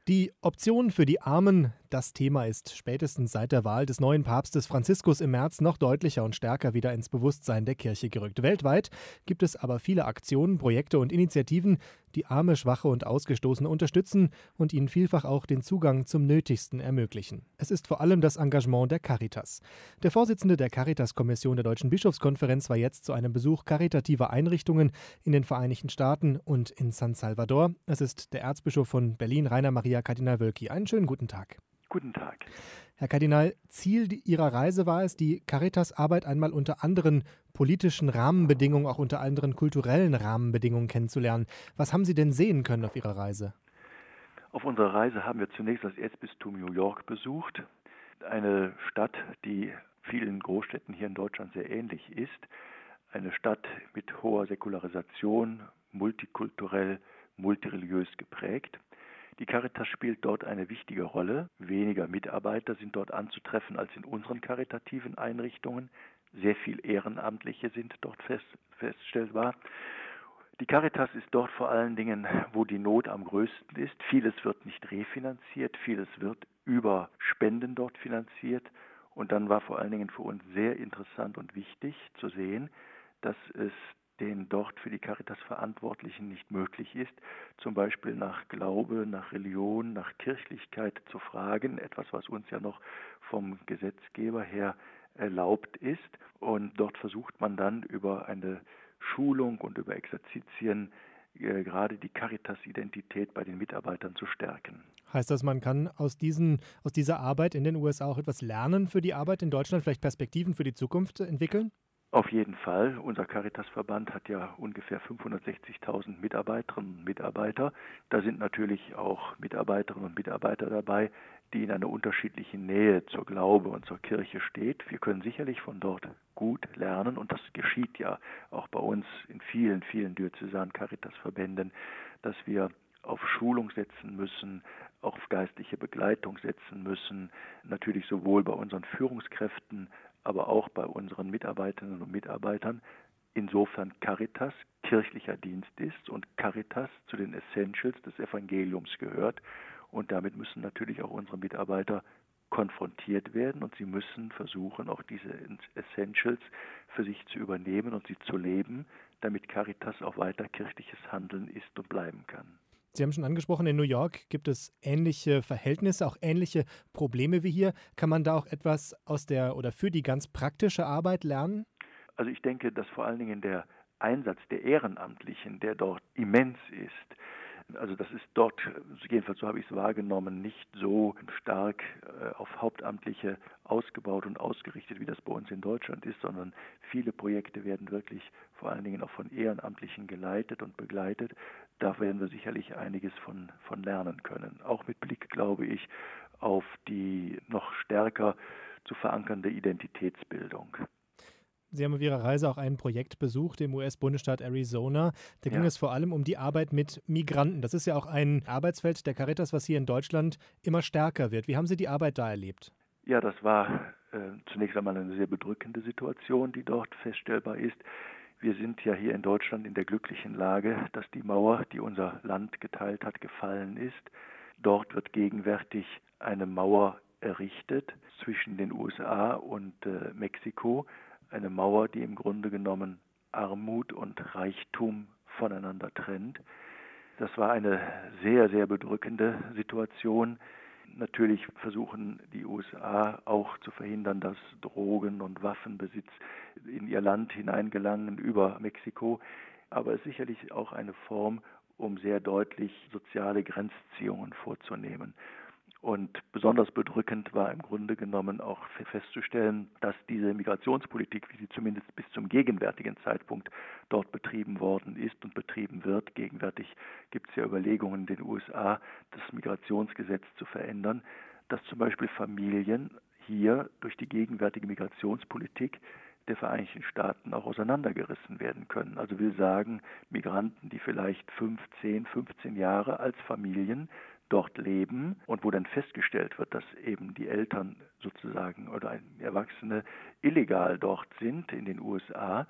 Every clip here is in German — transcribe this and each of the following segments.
Die Option für die Armen, das Thema ist spätestens seit der Wahl des neuen Papstes Franziskus im März noch deutlicher und stärker wieder ins Bewusstsein der Kirche gerückt. Weltweit gibt es aber viele Aktionen, Projekte und Initiativen, die Arme, Schwache und Ausgestoßene unterstützen und ihnen vielfach auch den Zugang zum Nötigsten ermöglichen. Es ist vor allem das Engagement der Caritas. Der Vorsitzende der Caritas-Kommission der Deutschen Bischofskonferenz war jetzt zu einem Besuch karitativer Einrichtungen in den Vereinigten Staaten und in San Salvador. Es ist der Erzbischof von Berlin, Rainer Maria Kardinal Wölki. Einen schönen guten Tag. Guten Tag. Herr Kardinal, Ziel Ihrer Reise war es, die Caritas-Arbeit einmal unter anderen politischen Rahmenbedingungen, auch unter anderen kulturellen Rahmenbedingungen kennenzulernen. Was haben Sie denn sehen können auf Ihrer Reise? Auf unserer Reise haben wir zunächst das Erzbistum New York besucht, eine Stadt, die vielen Großstädten hier in Deutschland sehr ähnlich ist. Eine Stadt mit hoher Säkularisation, multikulturell, multireligiös geprägt. Die Caritas spielt dort eine wichtige Rolle. Weniger Mitarbeiter sind dort anzutreffen als in unseren karitativen Einrichtungen. Sehr viel Ehrenamtliche sind dort feststellbar. Die Caritas ist dort vor allen Dingen, wo die Not am größten ist. Vieles wird nicht refinanziert, vieles wird über Spenden dort finanziert. Und dann war vor allen Dingen für uns sehr interessant und wichtig zu sehen, dass es den dort für die Caritas Verantwortlichen nicht möglich ist, zum Beispiel nach Glaube, nach Religion, nach Kirchlichkeit zu fragen, etwas, was uns ja noch vom Gesetzgeber her erlaubt ist. Und dort versucht man dann über eine Schulung und über Exerzitien gerade die Caritas-Identität bei den Mitarbeitern zu stärken. Heißt das, man kann aus dieser Arbeit in den USA auch etwas lernen für die Arbeit in Deutschland, vielleicht Perspektiven für die Zukunft entwickeln? Auf jeden Fall. Unser Caritas-Verband hat ja ungefähr 560.000 Mitarbeiterinnen und Mitarbeiter. Da sind natürlich auch Mitarbeiterinnen und Mitarbeiter dabei, die in einer unterschiedlichen Nähe zur Glaube und zur Kirche steht. Wir können sicherlich von dort gut lernen und das geschieht ja auch bei uns in vielen, vielen diözesanen Caritas-Verbänden, dass wir auf Schulung setzen müssen, auf geistliche Begleitung setzen müssen, natürlich sowohl bei unseren Führungskräften, aber auch bei unseren Mitarbeiterinnen und Mitarbeitern, insofern Caritas kirchlicher Dienst ist und Caritas zu den Essentials des Evangeliums gehört. Und damit müssen natürlich auch unsere Mitarbeiter konfrontiert werden und sie müssen versuchen, auch diese Essentials für sich zu übernehmen und sie zu leben, damit Caritas auch weiter kirchliches Handeln ist und bleiben kann. Sie haben schon angesprochen, in New York gibt es ähnliche Verhältnisse, auch ähnliche Probleme wie hier. Kann man da auch etwas aus der oder für die ganz praktische Arbeit lernen? Also ich denke, dass vor allen Dingen der Einsatz der Ehrenamtlichen, der dort immens ist, also das ist dort, jedenfalls so habe ich es wahrgenommen, nicht so stark auf Hauptamtliche ausgebaut und ausgerichtet, wie das bei uns in Deutschland ist, sondern viele Projekte werden wirklich vor allen Dingen auch von Ehrenamtlichen geleitet und begleitet. Da werden wir sicherlich einiges von lernen können. Auch mit Blick, glaube ich, auf die noch stärker zu verankernde Identitätsbildung. Sie haben auf Ihrer Reise auch ein Projekt besucht im US-Bundesstaat Arizona. Da ging es vor allem um die Arbeit mit Migranten. Das ist ja auch ein Arbeitsfeld der Caritas, was hier in Deutschland immer stärker wird. Wie haben Sie die Arbeit da erlebt? Ja, das war zunächst einmal eine sehr bedrückende Situation, die dort feststellbar ist. Wir sind ja hier in Deutschland in der glücklichen Lage, dass die Mauer, die unser Land geteilt hat, gefallen ist. Dort wird gegenwärtig eine Mauer errichtet zwischen den USA und Mexiko. Eine Mauer, die im Grunde genommen Armut und Reichtum voneinander trennt. Das war eine sehr, sehr bedrückende Situation. Natürlich versuchen die USA auch zu verhindern, dass Drogen- und Waffenbesitz in ihr Land hineingelangen über Mexiko. Aber es ist sicherlich auch eine Form, um sehr deutlich soziale Grenzziehungen vorzunehmen. Und besonders bedrückend war im Grunde genommen auch festzustellen, dass diese Migrationspolitik, wie sie zumindest bis zum gegenwärtigen Zeitpunkt dort betrieben worden ist und betrieben wird, gegenwärtig gibt es ja Überlegungen in den USA, das Migrationsgesetz zu verändern, dass zum Beispiel Familien hier durch die gegenwärtige Migrationspolitik der Vereinigten Staaten auch auseinandergerissen werden können. Also will sagen, Migranten, die vielleicht 10, 15 Jahre als Familien dort leben und wo dann festgestellt wird, dass eben die Eltern sozusagen oder Erwachsene illegal dort sind in den USA,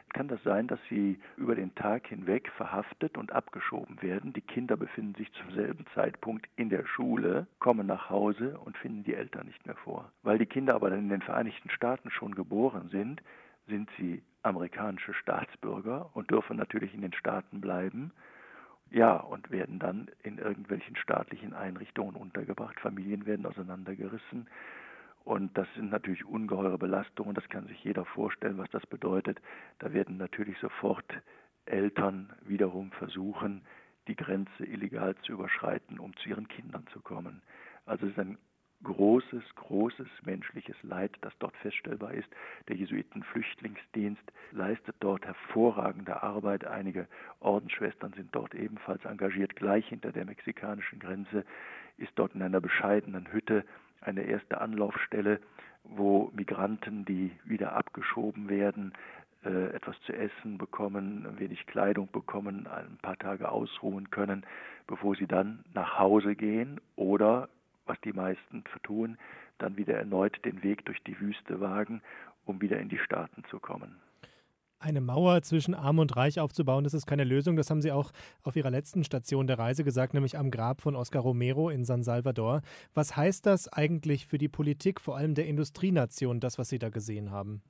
kann das sein, dass sie über den Tag hinweg verhaftet und abgeschoben werden. Die Kinder befinden sich zum selben Zeitpunkt in der Schule, kommen nach Hause und finden die Eltern nicht mehr vor. Weil die Kinder aber dann in den Vereinigten Staaten schon geboren sind, sind sie amerikanische Staatsbürger und dürfen natürlich in den Staaten bleiben. Ja, und werden dann in irgendwelchen staatlichen Einrichtungen untergebracht. Familien werden auseinandergerissen. Und das sind natürlich ungeheure Belastungen. Das kann sich jeder vorstellen, was das bedeutet. Da werden natürlich sofort Eltern wiederum versuchen, die Grenze illegal zu überschreiten, um zu ihren Kindern zu kommen. Also es ist ein großes menschliches Leid, das dort feststellbar ist. Der Jesuitenflüchtlingsdienst leistet dort hervorragende Arbeit. Einige Ordensschwestern sind dort ebenfalls engagiert. Gleich hinter der mexikanischen Grenze ist dort in einer bescheidenen Hütte eine erste Anlaufstelle, wo Migranten, die wieder abgeschoben werden, etwas zu essen bekommen, ein wenig Kleidung bekommen, ein paar Tage ausruhen können, bevor sie dann nach Hause gehen oder, was die meisten tun, dann wieder erneut den Weg durch die Wüste wagen, um wieder in die Staaten zu kommen. Eine Mauer zwischen Arm und Reich aufzubauen, das ist keine Lösung. Das haben Sie auch auf Ihrer letzten Station der Reise gesagt, nämlich am Grab von Oscar Romero in San Salvador. Was heißt das eigentlich für die Politik, vor allem der Industrienation, das, was Sie da gesehen haben?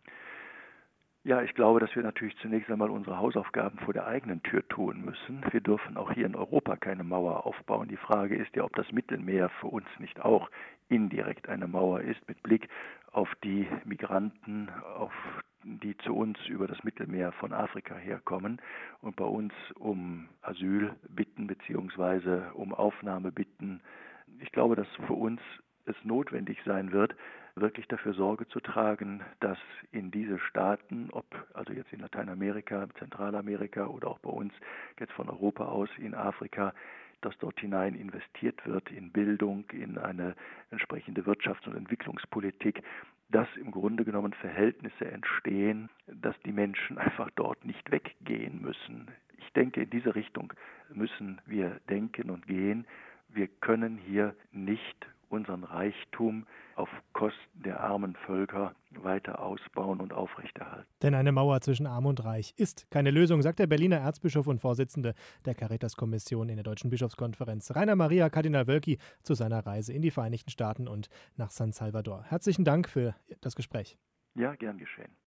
Ja, ich glaube, dass wir natürlich zunächst einmal unsere Hausaufgaben vor der eigenen Tür tun müssen. Wir dürfen auch hier in Europa keine Mauer aufbauen. Die Frage ist ja, ob das Mittelmeer für uns nicht auch indirekt eine Mauer ist, mit Blick auf die Migranten, die zu uns über das Mittelmeer von Afrika herkommen und bei uns um Asyl bitten bzw. um Aufnahme bitten. Ich glaube, dass für uns es notwendig sein wird, wirklich dafür Sorge zu tragen, dass in diese Staaten, ob also jetzt in Lateinamerika, Zentralamerika oder auch bei uns jetzt von Europa aus in Afrika, dass dort hinein investiert wird in Bildung, in eine entsprechende Wirtschafts- und Entwicklungspolitik, dass im Grunde genommen Verhältnisse entstehen, dass die Menschen einfach dort nicht weggehen müssen. Ich denke, in diese Richtung müssen wir denken und gehen. Wir können hier nicht unseren Reichtum auf Kosten der armen Völker weiter ausbauen und aufrechterhalten. Denn eine Mauer zwischen Arm und Reich ist keine Lösung, sagt der Berliner Erzbischof und Vorsitzende der Caritas-Kommission in der Deutschen Bischofskonferenz, Rainer Maria Kardinal Wölki, zu seiner Reise in die Vereinigten Staaten und nach San Salvador. Herzlichen Dank für das Gespräch. Ja, gern geschehen.